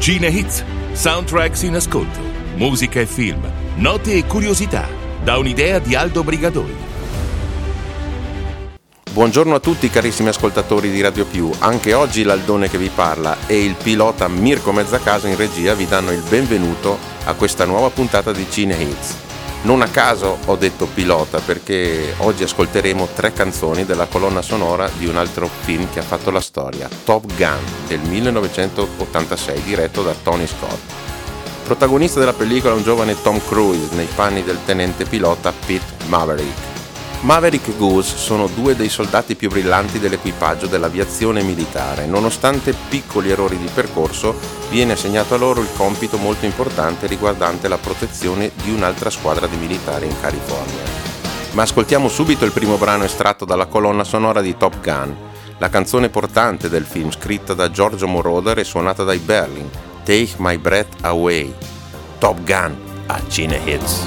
Cine Hits, soundtracks in ascolto, musica e film, note e curiosità, da un'idea di Aldo Brigadori. Buongiorno a tutti carissimi ascoltatori di Radio Più, anche oggi l'Aldone che vi parla e il pilota Mirko Mezzacasa in regia vi danno il benvenuto a questa nuova puntata di Cine Hits. Non a caso ho detto pilota perché oggi ascolteremo 3 canzoni della colonna sonora di un altro film che ha fatto la storia, Top Gun del 1986, diretto da Tony Scott. Protagonista della pellicola è un giovane Tom Cruise nei panni del tenente pilota Pete Maverick. Maverick e Goose sono 2 dei soldati più brillanti dell'equipaggio dell'aviazione militare. Nonostante piccoli errori di percorso, viene assegnato a loro il compito molto importante riguardante la protezione di un'altra squadra di militari in California. Ma ascoltiamo subito il primo brano estratto dalla colonna sonora di Top Gun, la canzone portante del film scritta da Giorgio Moroder e suonata dai Berlin, Take My Breath Away. Top Gun a Cine Hits.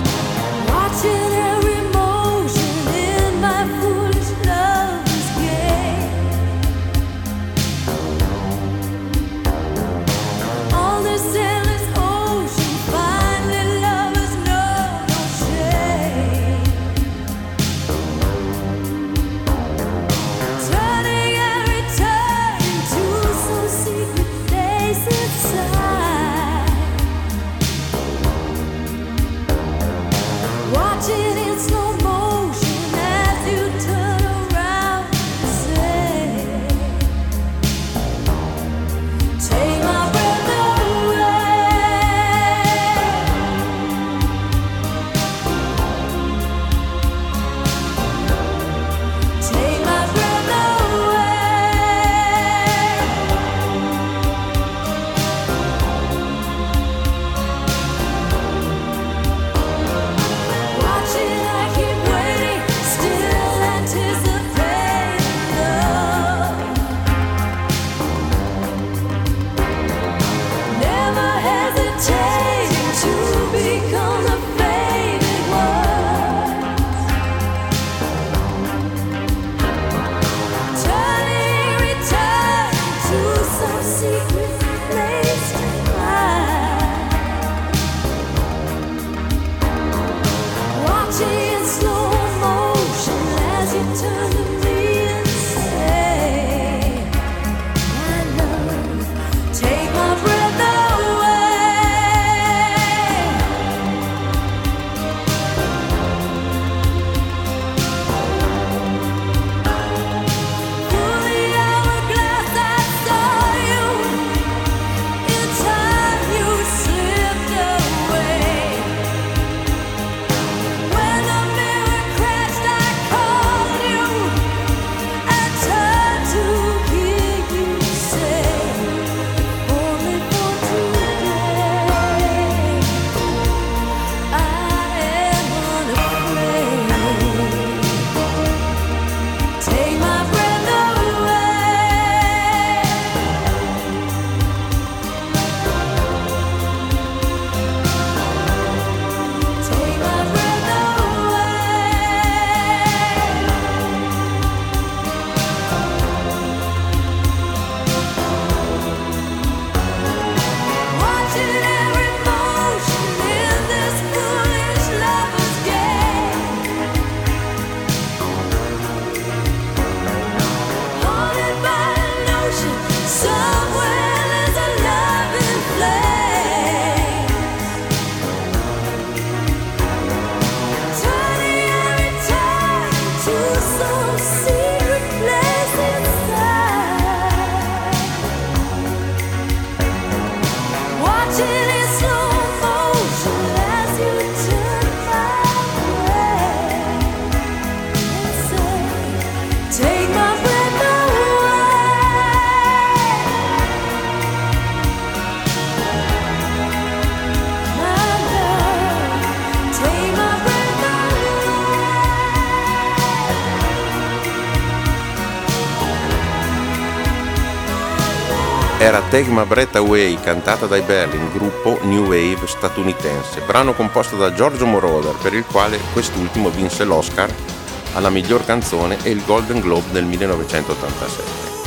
Era Take My Breath Away, cantata dai Berlin, gruppo New Wave statunitense, brano composto da Giorgio Moroder, per il quale quest'ultimo vinse l'Oscar alla miglior canzone e il Golden Globe nel 1987.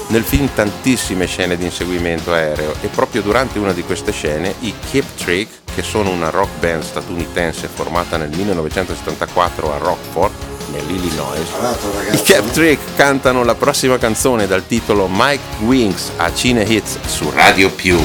Nel film tantissime scene di inseguimento aereo e proprio durante una di queste scene i Cheap Trick, che sono una rock band statunitense formata nel 1974 a Rockford, nell'Illinois, i Cheap Trick cantano la prossima canzone dal titolo Mike Wings a Cine Hits su Radio Più.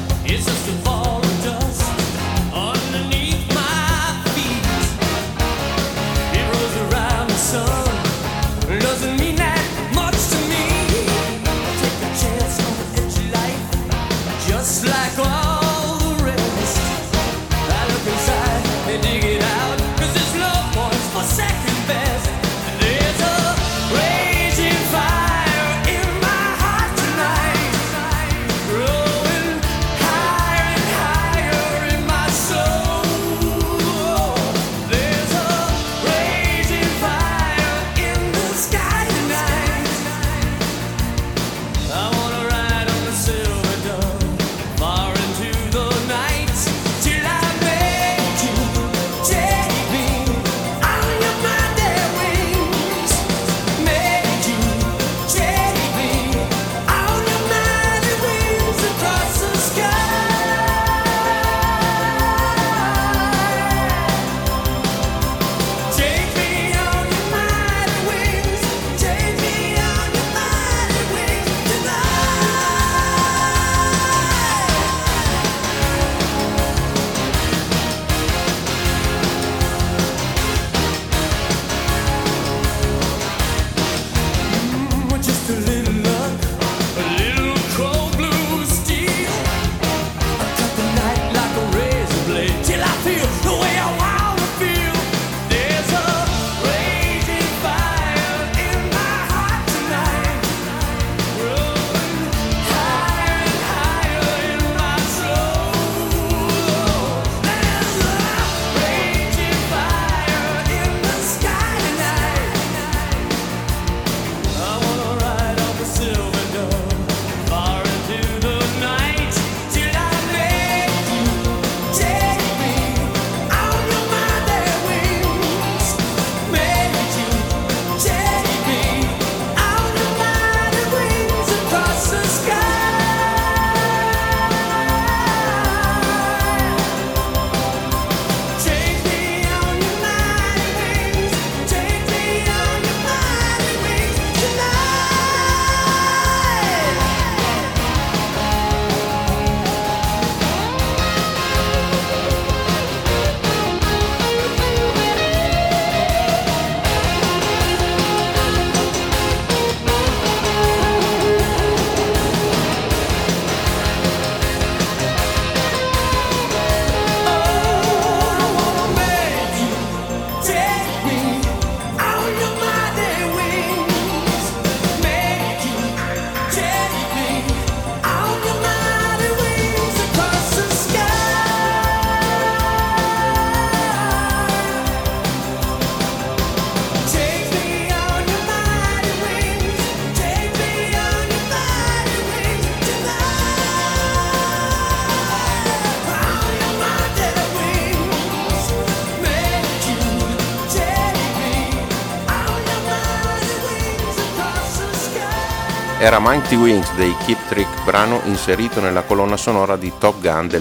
Era Mighty Wings dei Cheap Trick, brano inserito nella colonna sonora di Top Gun del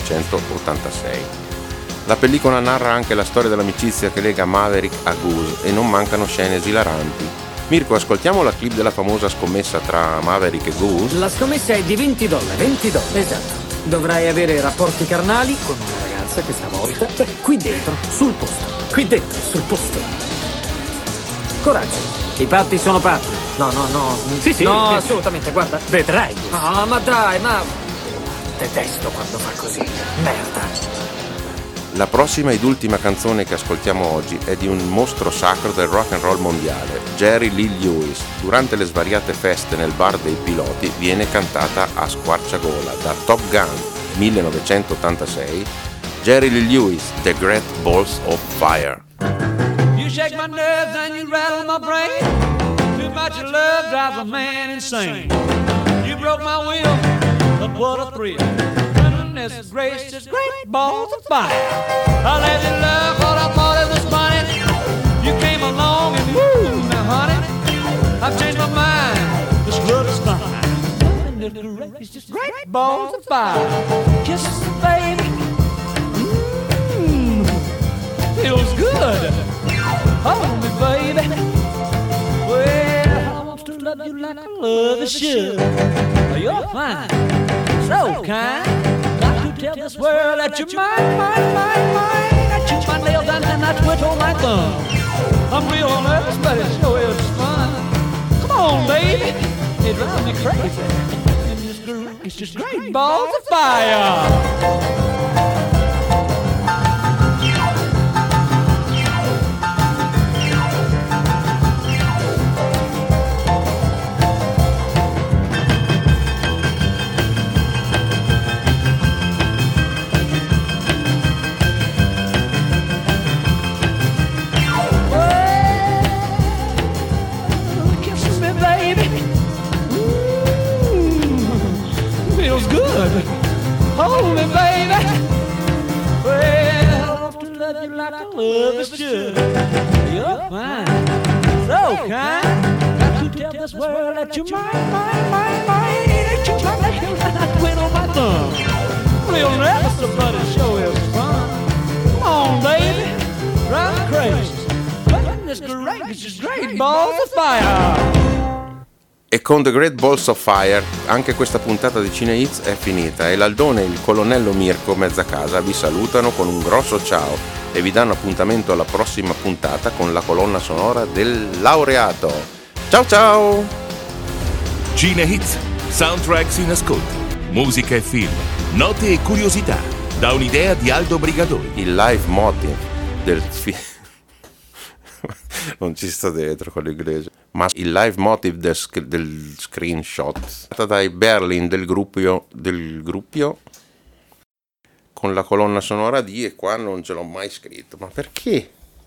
1986. La pellicola narra anche la storia dell'amicizia che lega Maverick a Goose e non mancano scene esilaranti. Mirko, ascoltiamo la clip della famosa scommessa tra Maverick e Goose? La scommessa è di $20, $20, esatto. Dovrai avere rapporti carnali con una ragazza questa volta, qui dentro, sul posto. Qui dentro, sul posto. Coraggio, i patti sono patti. No. Sì. No, assolutamente, guarda. Vedrai. No, ma dai, ma... Detesto quando fa così. Merda. La prossima ed ultima canzone che ascoltiamo oggi è di un mostro sacro del rock and roll mondiale, Jerry Lee Lewis. Durante le svariate feste nel bar dei piloti viene cantata a squarciagola da Top Gun 1986, Jerry Lee Lewis, The Great Balls of Fire. You shake my nerves and you rattle my brain. Too much of love drives a man insane. You broke my will, but what a thrill. Goodness gracious, great balls of fire. I let you love what I thought it was funny. You came along and woo, now honey, I've changed my mind. This love is fine. Goodness gracious, great balls of fire. Kisses the baby. Feels good. Hold me, baby. Well, I want to love you like I love a should. You're fine, so kind. Got to tell this world that you're mine. I chew my nails and I twiddle my thumb. I'm real nervous, but it sure is fun. Come on, baby. It drives me crazy. It's just great balls of fire. Hold me, baby. Well, I want to love you like I love a should. You're fine, so kind. Got to tell this world that you're mine. That you're my nail and I twiddle my thumb. Real nervous, but it sure is fun. Come on, baby, drive me crazy. Goodness gracious, great balls of fire. E con The Great Balls of Fire anche questa puntata di Cine Hits è finita e l'Aldone e il colonnello Mirko Mezzacasa vi salutano con un grosso ciao e vi danno appuntamento alla prossima puntata con la colonna sonora del laureato. Ciao ciao! Cine Hits, soundtracks in ascolto, musica e film, note e curiosità, da un'idea di Aldo Brigadori. Il live motive del film non ci sta dentro quello inglese, ma il live motive del screenshot dai Berlin del gruppo con la colonna sonora di, e qua non ce l'ho mai scritto, ma perché?